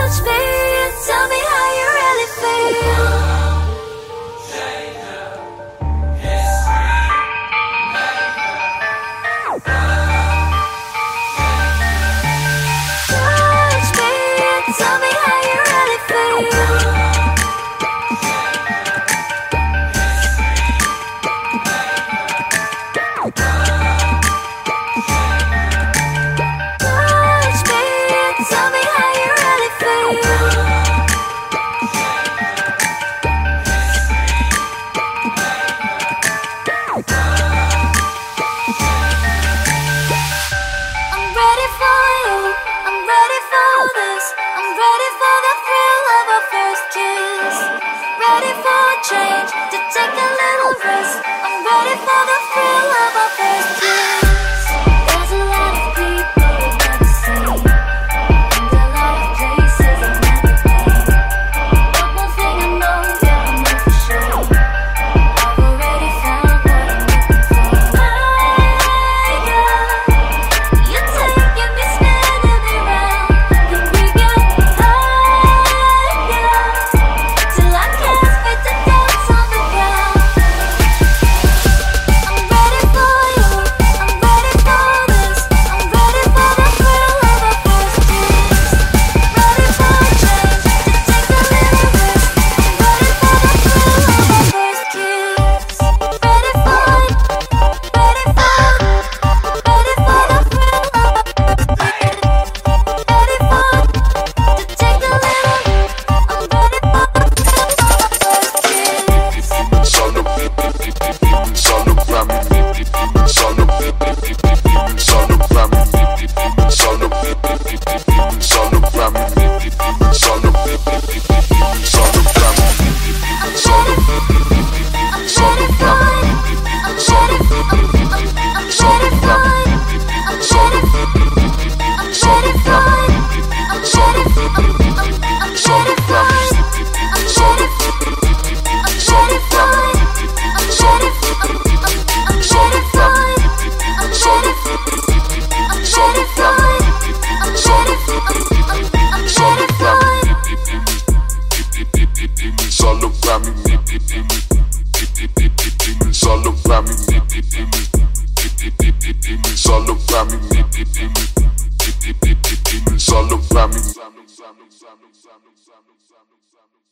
touch me and tell me how you really feel. Touch me and tell me how you really feel. Touch me and tell me how you really feel. I'm ready for you, I'm ready for this. I'm ready for the thrill of our first kiss. Ready for change, to take a little risk. I'm ready for the thrill of our first kiss. There's a lot of people I've never seen, and a lot of places I've never been. But one thing I know, yeah, I know for sure, I've already found what I'm looking for. You're taking me, spinning me round. Can we get higher till I can't fit to dance on the ground? I'm ready for you, I'm ready for this. I'm ready for the thrill of our first kiss. Ready for change, to take a little risk. I'm ready for the thrill of our first kiss. Ready for it, ready for it, ready for the thrill of our first kiss. Ready for it, to take a little risk. I'm ready for the thrill of our first kiss. All around me.